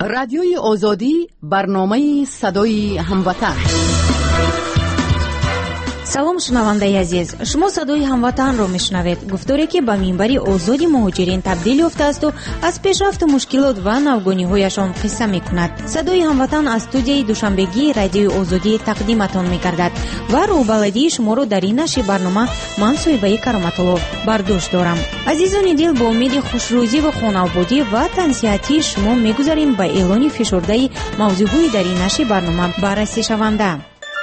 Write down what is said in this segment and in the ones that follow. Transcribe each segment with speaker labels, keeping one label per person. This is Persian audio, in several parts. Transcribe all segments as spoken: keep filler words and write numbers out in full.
Speaker 1: رادیوی آزادی، برنامه صدای هموطن.
Speaker 2: سلام شنوندگان عزیز، شما صدای هموطن را میشنوید. گفتاری که به منبر آزادی مهاجرین تبدیل یافته است و از پیشرفت مشکلات و نوگانی‌هایشان قصه میکند. صدای هموطن از استودیوی دوشنبگی رادیوی آزادی تقدیمتان میکردد و روبلدی شما را در این نشر برنامه من صویبه کرامت‌الله برداشت دارم. عزیزان دل، با امید خوشروزی و خانوادگی و تنصیحاتی شما میگذاریم به اعلان فشرده موضوعی در این نشر برنامه بررسی شونده.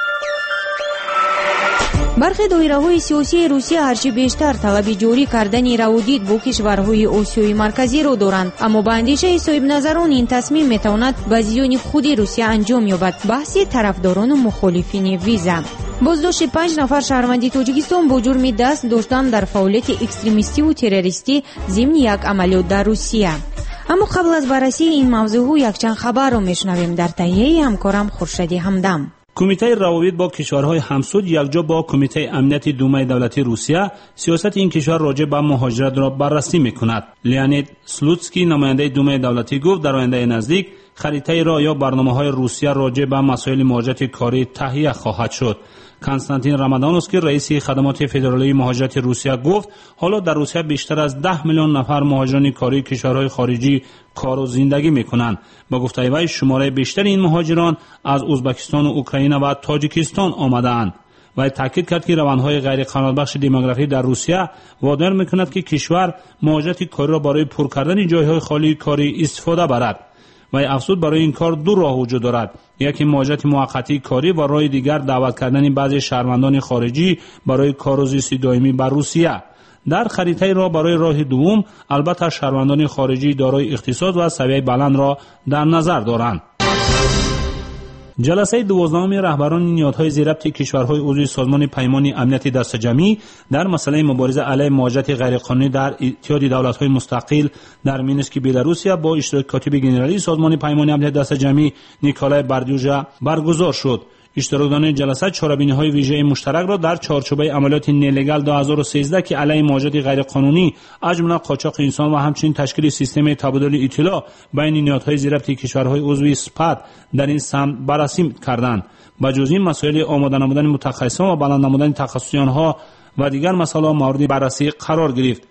Speaker 2: برخی دایره‌های سیاسی روسیه هرچی بیشتر طلب جاری کردن روابط با کشورهای آسیای مرکزی را دارند، اما با اندیشه صاحب نظران این تصمیم میتواند به زیان خود روسیه انجام یابد. بحث طرفداران و مخالفین ویزا. بازداشت پنج نفر شهروند تاجیکستان با جرم دست داشتن در فعالیت اکستریمیستی و تروریستی ضمن یک عملیات در روسیه. اما قبل از بررسی این موضوع یک چند خبر را میشنویم. در تهیه همکارم خورشیدی همدم.
Speaker 3: کمیته روابط با کشورهای همسود یکجا با کمیته امنیت دومای دولتی روسیه سیاست این کشور راجع به مهاجرت را بررسی میکند. لیانید سلوتسکی نماینده دومای دولتی گفت در آینده نزدیک خریطه راه یا برنامه‌های روسیه راجع به مسائل مهاجرت کاری تهیه خواهد شد. کنستانتین رامادانوسکی رئیس خدمات فدرالی مهاجرت روسیه گفت حالا در روسیه بیشتر از ده میلیون نفر مهاجران کاری کشورهای خارجی کار و زندگی میکنند. با گفته وی شماره بیشتر این مهاجران از ازبکستان و اوکراین و تاجیکستان آمده‌اند. و تاکید کرد که روندهای غیر قانونبخش دموگرافی در روسیه وادار میکند که کشور مهاجرت کاری را برای پر کردن جایهای خالی کاری استفاده برد. و افزود برای این کار دو راه وجود دارد، یکی مهاجرت موقتی کاری و راه دیگر دعوت کردن بعضی شهروندان خارجی برای کار و زیست دائمی بر روسیه. در خریطه راه برای راه دوم البته شهروندان خارجی دارای اختصاص و سویه بلند را در نظر دارند. جلسه دوازدهم رهبران نهادهای زیربط کشورهای عضو سازمان پیمان امنیت دست جمعی در مسئله مبارزه علیه مهاجرت غیرقانونی در اتحاد دولت‌های مستقل در مینسک بلاروسیا با اشتراک کاتب گنرالی سازمان پیمان امنیت دست جمعی نیکولای باردیوژا برگزار شد. اشتراکداران جلسه چاره‌بینی‌های ویژه مشترک را در چارچوب عملیات نیلگال دو هزار و سیزده که علیه مهاجرت غیرقانونی از جمله قاچاق انسان و همچنین تشکیل سیستم تبادل اطلاع بین نهادهای زیربط کشورهای عضو سپاد در این سمت بررسی کردند. با جز این مسائل آماده نمودن متخصصان و بلند نمودن تخصصی آنها و دیگر مسائل مورد بررسی قرار گرفت.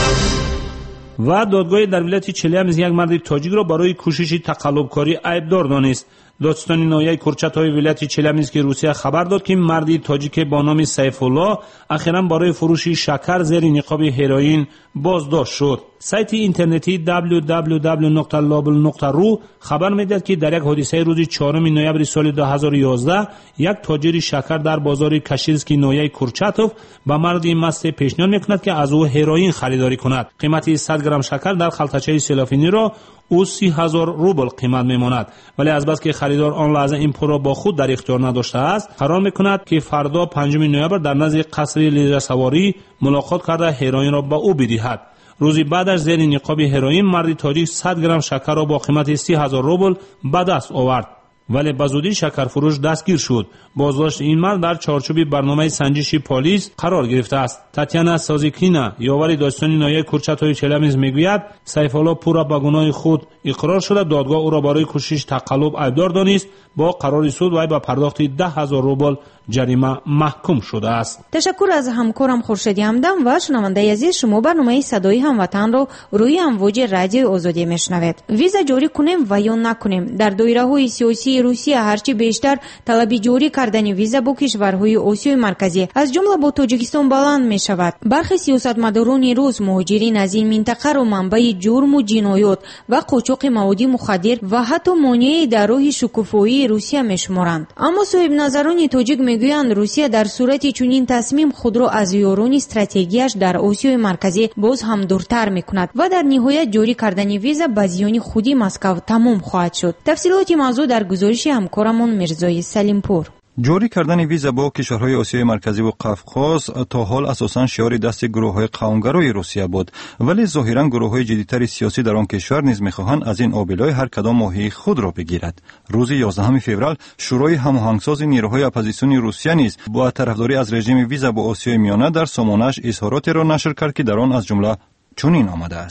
Speaker 3: و دادگاه در ولایت چلیمز یک مرد تاجیک را برای کوشش تقلبکاری عیبدار دانست. دادستان ناحیه کورچات‌های ولایت چلیمز که روسیه خبر داد که مردی تاجیک با نام سیف الله اخیراً برای فروش شکر زیر نقاب هروئین بازداشت شد. سایت اینترنتی دبلیو دبلیو دبلیو نقطه لابل نقطه رو خبر می‌دهد که در یک حادثه روز چهارم نوامبر سال دو هزار و یازده یک تاجر شکر در بازار کاشیلسکی ناحیه کورچاتوف به مردی مست پیشنهاد می‌کند که از او هروئین خریداری کند. قیمت صد گرم شکر در خلطچه سلافینی را او سی هزار روبل قیمت میماند، ولی از بس که خریدار آن لحظه این پول را با خود در اختیار نداشته است قرار میکند که فردا پنجم نوامبر در نزد قصر لیزر سواری ملاقات کرده هروئین را به او بدهد. روزی بعدش زیر نقاب هروئین مردی تاجیک صد گرم شکر را با قیمت سی هزار روبل به دست آورد، ولی به زودی شکر فروش دستگیر شد. بازداشت این مرد در چارچوب برنامه سنجش پلیس قرار گرفته است. تاتیانا سازیکینا یاور دادستان ناحیه کورچات‌های چلیمز میگوید سیف الله پورا به گناه خود اقرار شده. دادگاه او را برای کوشش تقلب عیبدار دانست. با قرار سود وی به پرداخت ده هزار روبل جریمه محکوم شده است.
Speaker 2: تشکر از همکارم خورشیدی همدم. و شنونده عزیز، شما برنامه صدای هموطن رو روی امواج رادیو آزادی میشنوید. ویزا جاری کنیم و یا نکنیم، در دایره‌های سیاسی روسیه هرچی بیشتر طلب جاری کردن ویزا با کشورهای آسیای مرکزی از جمله با تاجیکستان بلند می شود. برخی سیاستمداران روس مهاجرین از این منطقه را منبع جرم و جنایات و قاچاق مواد مخدر و حتی مانع در راه شکوفایی روسیه می شمارند. اما صاحب نظران تاجیک میگویند روسیه در صورت چنین تصمیم خود را از یاران استراتژیکش در آسیای مرکزی باز هم دورتر میکند و در نهایت جاری کردن ویزا به زیان خودی مسکو تمام خواهد شد. تفصیلات موضوع در گزارش همکارمون میرزای سلیمپور.
Speaker 4: جاری کردن ویزا با کشورهای آسیای مرکزی و قفقاز تا حال اساساً شعار دست گروه‌های قومگرای روسیه بود، ولی ظاهراً گروه‌های جدیدتر سیاسی در آن کشور نیز می‌خواهند از این آبلای هر کدام ماهی خود را بگیرد. روز یازدهم فوریه شورای هماهنگساز نیروهای اپوزیسیون روسیه نیز با طرفداری از رژیم ویزا با آسیای میانه در سامانه‌اش اظهاراتی را نشر کرد که در آن از جمله چنین آمده است: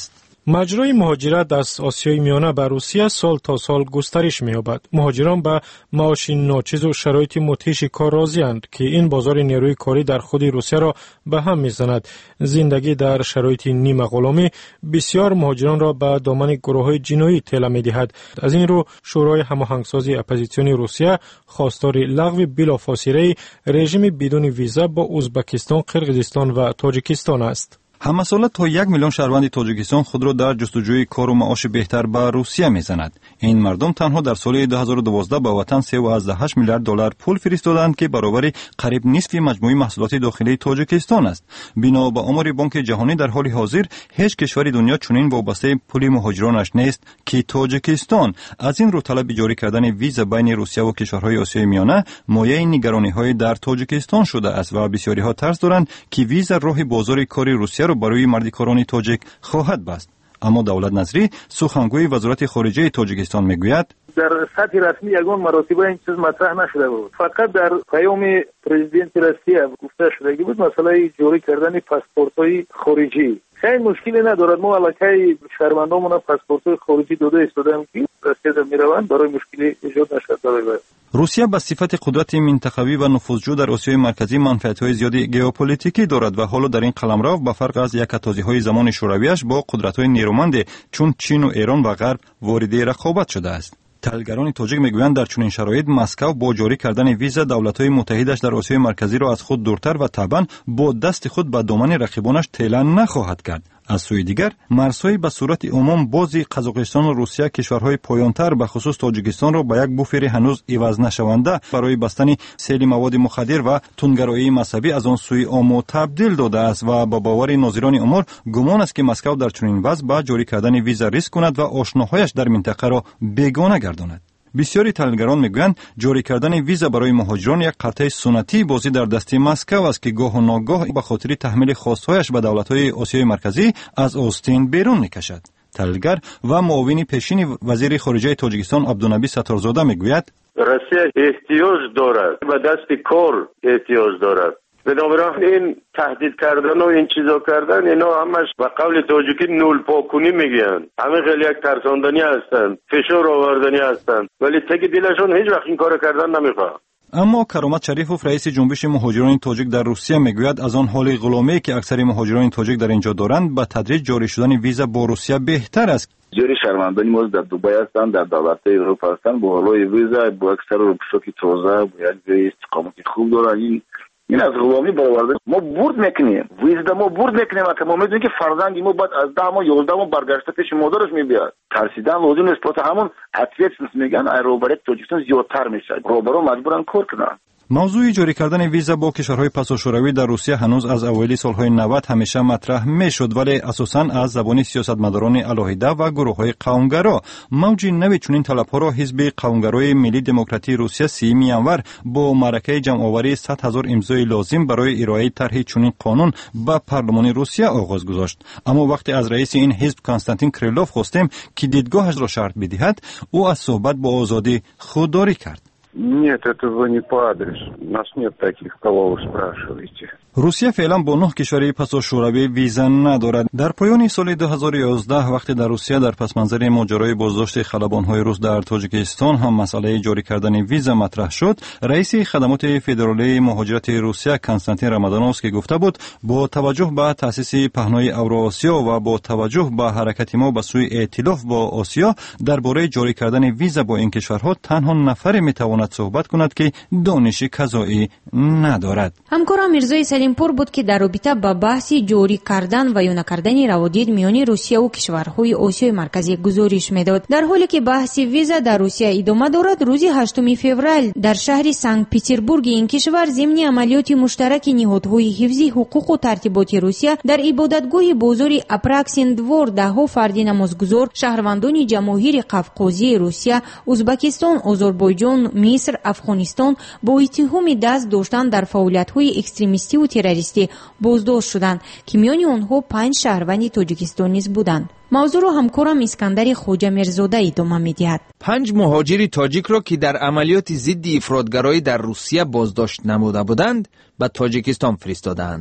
Speaker 5: مجرای مهاجرت از آسیای میانه به روسیه سال تا سال گسترش می‌یابد. مهاجران به معاش ناچیز و شرایط مدهش کار راضی‌اند که این بازار نیروی کاری در خود روسیه را به هم می‌زند. زندگی در شرایط نیمه غلامی بسیار مهاجران را به دامن گروه‌های جنایی تلا می‌دهد. از این رو شورای هماهنگسازی اپوزیسیون روسیه خواستار لغو بلافاصله رژیم بدون ویزا با ازبکستان، قرقیزستان و تاجیکستان است.
Speaker 4: همساله تا یک میلیون شهروند تاجیکستان خود را در جستجوی کار و معاش بهتر به روسیه میزند. این مردم تنها در سال دو هزار و دوازده به وطن سه و هشت میلیارد دلار پول فرستادند که برابر قریب نصف مجموع محصولات داخلی تاجیکستان است. بنا به آمار بانک جهانی در حال حاضر هیچ کشور دنیا چنین وابسته پول مهاجرانش نیست که تاجیکستان. از این رو طلب جاری کردن ویزا بین روسیه و کشورهای آسیای میانه مایه نگرانی‌های در تاجیکستان شده است و بسیاری‌ها ترس دارند که ویزا راه بازار کار روسیه را برای مردکاران تاجیک خواهد بست. اما دولت نظری سخنگوی وزارت خارجه تاجیکستان میگوید
Speaker 6: در سطح رسمی یگان مراتبه این چیز مطرح نشده بود. فقط در پیام پرزیدنت روسیه گفته شده بود مسئله جاری کردن پاسپورت‌های خارجی. خیلی مشکلی ندارد. ما علاقه شهروندانمون پاسپورت‌های خارجی داده ایستادیم که روسیه میروند برای مشکلی ایجاد نشد.
Speaker 4: روسیه به صفت قدرت منطقوی و نفوذجو در آسیای مرکزی منفعت‌های زیادی ژئوپلیتیکی دارد و حالا در این قلمرو به فرق از یکتازی‌های زمان شورویش با قدرت‌های نیرومند چون چین و ایران و غرب وارد رقابت شده است. تحلیلگران تاجیک میگویند در چنین شرایط مسکو با جاری کردن ویزا دولت‌های متحدش در آسیای مرکزی را از خود دورتر و طبعاً با دست خود به دامن رقیبانش تیلا نخواهد کرد. از سوی دیگر مرزهای به صورت عموم بازی قزاقستان و روسیه کشورهای پایانتر به خصوص تاجیکستان را به یک بوفر هنوز عوض نشونده برای بستن سیل مواد مخدر و تندگرایی مذهبی از آن سوی آمو تبدیل داده است و با باور ناظران امور گمان است که مسکو در چنین وضع با جاری کردن ویزا ریسک کند و آشناهایش در منطقه را بیگانه گرداند. بسیاری تحلیلگران میگویند جاری کردن ویزا برای مهاجران یک قطعه سنتی بازی در دست مسکو است که گاه و ناگاه به خاطر تحمیل خواستهایش به دولت‌های آسیای مرکزی از آستین بیرون میکشد. تحلیلگر و معاون پیشین وزیر خارجه تاجیکستان عبدالنبی ستارزاده میگوید
Speaker 7: روسیه احتیاج دارد و دست کار احتیاج دارد. بنابراین این تهدید کردن و این چیزا کردن اینا همش به قول تاجیکی نول پاکونی میگن. همه خیلی یک ترساندنی هستند، فشار آوردنی هستند، ولی تک دلشون هیچ وقت این کارو کردن نمیخواد.
Speaker 4: اما کرامت شریفوف رئیس جنبش مهاجران تاجیک در روسیه میگوید از آن حال غلامی که اکثر مهاجران تاجیک در اینجا دارند به تدریج جاری شدن ویزا با روسیه بهتر است.
Speaker 8: جوری شهروندانی ما در دبی هستند، در دولت‌های اروپا هستند، با حالای ویزا با اکثر روشکی تازه باید استقامت خوب دارن. این این از غلامی برآورده ما برد میکنیم، ویزا ما برد میکنیم که ما میدونیم که فرزندی ما بعد از ده ماه یازده ماه برگشته پیش مادرش میبیاد. ترسیدن لازم نیست، پس همون اتریتس میگن ایروبرت تاجیکستان زیادتر میشه، روبرو مجبورن کار کنن.
Speaker 4: موضوع جاری کردن ویزا با کشورهای پسا شوروی در روسیه هنوز از اوایل سالهای نود همیشه مطرح میشد، ولی اساساً از زبان سیاستمداران علاهیده و گروه‌های قومگرا. موج نوی چنین طلب‌ها را حزب قومگرای ملی دموکراتی روسیه سی میانور با معرکه جمع‌آوری صد هزار امضای لازم برای ارائه طرح چنین قانون به پارلمان روسیه آغاز گذاشت. اما وقتی از رئیس این حزب کنستانتین کریلوف خواستیم که دیدگاهش را شرح بدهد، او از صحبت با آزادی خودداری کرد.
Speaker 9: Нет, это вы не по адресу. У нас нет таких, кого вы спрашиваете.
Speaker 4: روسیه فعلا با نه کشور پسا شوروی ویزا ندارد. در پایان سال دو هزار و یازده وقتی در روسیه در پس منظر ماجرای بازداشت خلبان‌های روس در تاجیکستان هم مسئله جاری کردن ویزا مطرح شد، رئیس خدمات فدرالی مهاجرت روسیه کنستانتین رامادانوفسکی گفته بود با توجه به تأسیس پهنای اوراسیا و با توجه به حرکت ما به سوی ائتلاف با آسیا درباره جاری کردن ویزا با این کشورها تنها نفر میتواند صحبت کند که دانش قضایی ندارد.
Speaker 2: همکارم میرزای سلیمپور بود که در رابطه با بحث جاری کردن و یا نکردن روابط میان روسیه و کشورهای آسیای مرکزی گزارش میداد. در حالی که بحث ویزا در روسیه ادامه دارد، روز هشتم فوریه در شهر سنت پترزبورگ این کشور ضمن عملیات مشترک نهادهای حفظی حقوق و ترتیبات روسیه در عبادتگاه بازار اپراکسین دوار دهها فرد نمازگزار شهروندان جماهیر قفقازی روسیه، ازبکستان، آذربایجان، مصر، افغانستان با اتهام دست داشتن در فعالیت‌های اکستریمیستی و تروریستی بازداشت شدند که میان آنها پنج شهروند تاجیکستان نیز بودند. موضوع را همکارم اسکندر خوجا میرزاده ادامه می‌دهد.
Speaker 10: پنج مهاجر تاجیک را که در عملیات ضد افراطگرایی در روسیه بازداشت نموده بودند به تاجیکستان فرستادند.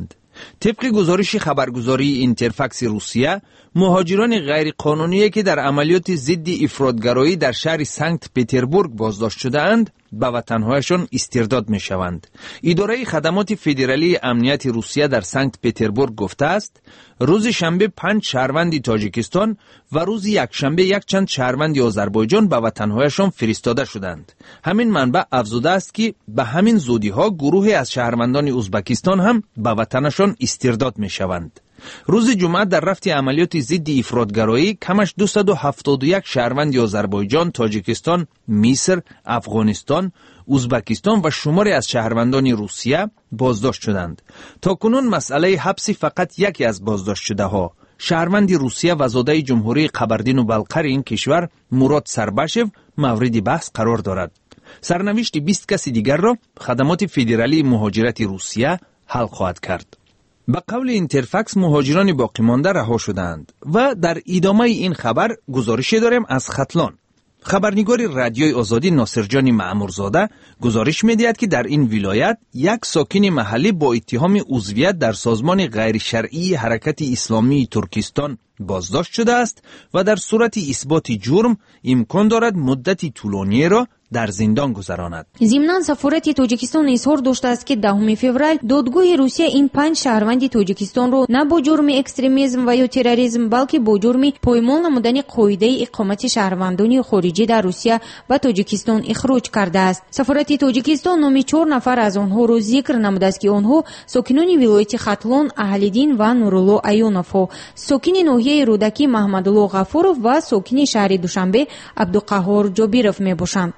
Speaker 10: طبق گزارش خبرگزاری اینترفکس روسیه، مهاجران غیر قانونی که در عملیات ضد افراطگرایی در شهر سنت پتربورگ بازداشت شده اند، به وطنهایشان استرداد می شوند. اداره خدمات فدرالی امنیت روسیه در سنت پتربورگ گفته است روز شنبه پنج شهروند تاجیکستان و روز یکشنبه یک چند شهروند آذربایجان به وطنهایشان فرستاده شدند. همین منبع افزوده است که به همین زودی ها گروهی از شهروندان ازبکستان هم به وطنشان استرداد می شوند. روز جمعه در رفت عملیات ضد افراطگرایی کمش دویست و هفتاد و یک شهروند آذربایجان، تاجیکستان، مصر، افغانستان، ازبکستان و شماری از شهروندان روسیه بازداشت شدند. تا کنون مسئله حبس فقط یکی از بازداشت شده ها، شهروند روسیه و زاده جمهوری قبردین و بلقر این کشور مراد سربشو مورد بحث قرار دارد. سرنوشت بیست کس دیگر را خدمات فدرالی مهاجرت روسیه حل خواهد کرد. به قول اینترفکس مهاجران باقی مانده رها شدند و در ادامه این خبر گزارش داریم از ختلان. خبرنگار رادیوی آزادی ناصرجان معمورزاده گزارش می‌دهد که در این ولایت یک ساکن محلی با اتهام عضویت در سازمان غیر شرعی حرکت اسلامی ترکستان بازداشت شده است و در صورت اثبات جرم امکان دارد مدتی طولانی را در زندان گذراند.
Speaker 2: ضمناً سفارت تاجیکستان اظهار داشته است که دهم فوریه دادگاه روسیه این پنج شهروند تاجیکستان را نه با جرم اکستریمیسم و یا تروریسم بلکه با جرم پایمال نمودن قاعده اقامت شهروندان خارجی در روسیه و تاجیکستان اخراج کرده است. سفارت تاجیکستان نام چهار نفر از آنها را ذکر نموده است که آنها ساکنان ولایت ختلان اهلیدین و نورالله ایونوف، ساکن ناحیه رودکی محمدالله غفورов و ساکن شهر دوشنبه عبدالقهار جابیرов میباشند.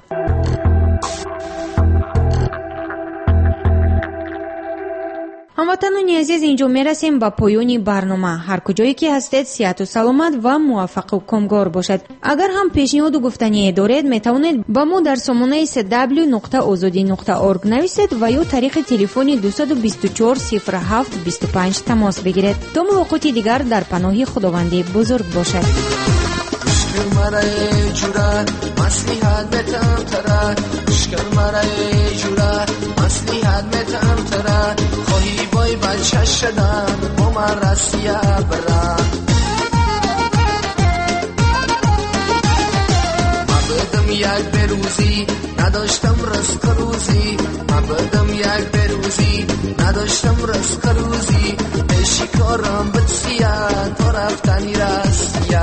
Speaker 2: هموطنان عزیز، اینجا میرسیم به پایان برنامه. هر کجایی که هستید صحت و سلامت و موفق و کامگار باشد. اگر هم پیشنهاد و گفتنی دارید میتوانید با ما در سامانه سی دبلیو نقطه آزادی نقطه اورگ نویسید و یا طریق تلفن دویست و بیست و چهار صفر هفت بیست و پنج تماس بگیرید. تا ملاقات دیگر در پناه خداوند بزرگ باشد.
Speaker 11: مرای جورا مصلحت بتم ترا اشکال مرای جورا مصلحت بتم ترا خواهی بای بچه شدن با من رسیه برا ما بدم یک بروزی نداشتم رزق روزی ما بدم یک بروزی نداشتم رزق روزی شکارم بسیه تا رفتنی رسیه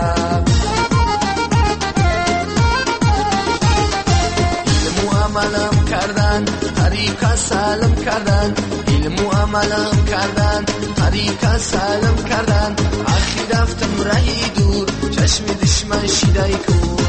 Speaker 11: عملم کردن طریق سلام کردن علم و عملم کردن طریق سلام کردن اخی رفتم رهی دور چشم دشمن شیدای کور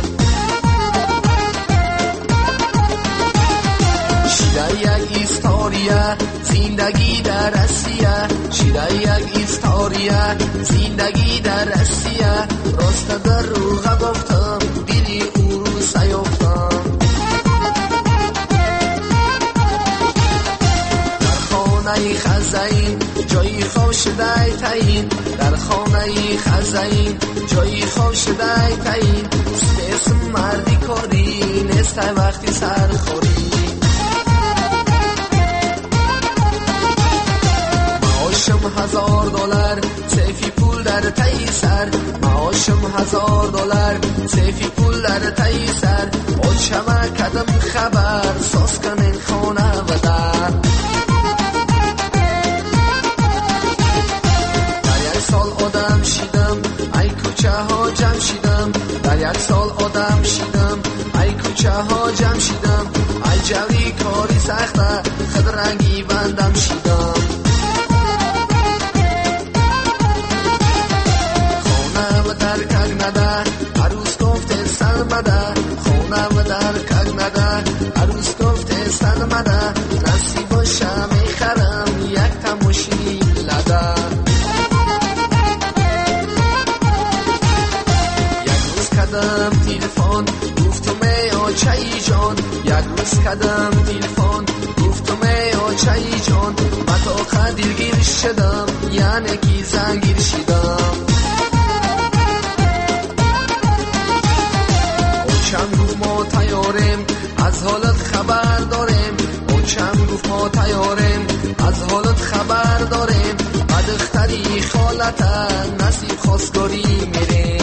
Speaker 11: شیدای یک ایستاریا زندگی در روسیه شیدای یک ایستاریا زندگی در روسیه راست در رو گفتم دلی او رو سیافتم خانه خزین جایی خوش دای تاین در خانه خزین جایی خوش دای تاین اسم مردی کاری نیست وقتی سر خوری معاشم هزار دلار سیفی پول در تایی سر معاشم هزار دلار سیفی پول در تایی سر آچمه کدم خبر ساز کنین خانه و در آدم شیدم ای کوچه ها جمع شیدم در یک سال آدم شیدم ای کوچه ها جمع شیدم ای جوری کاری سخته خد رنگی بندم شیدم خونه و در کگ نده عروس گفته سن مده خونه و در کگ نده عروس گفته سن مده نصیب شمی خرم یک تماشی لده کدم تلفن گفتم ای آچایی جان یک روز کدم تلفن گفتم ای آچایی جان متاخه دلگیر شدم یعنی کی زنگیر شدم اوچم گفت ما تیاریم از حالت خبر داریم اوچم گفت ما تیاریم از حالت خبر داریم بعد علی خالتن نصیب خواستگاری میره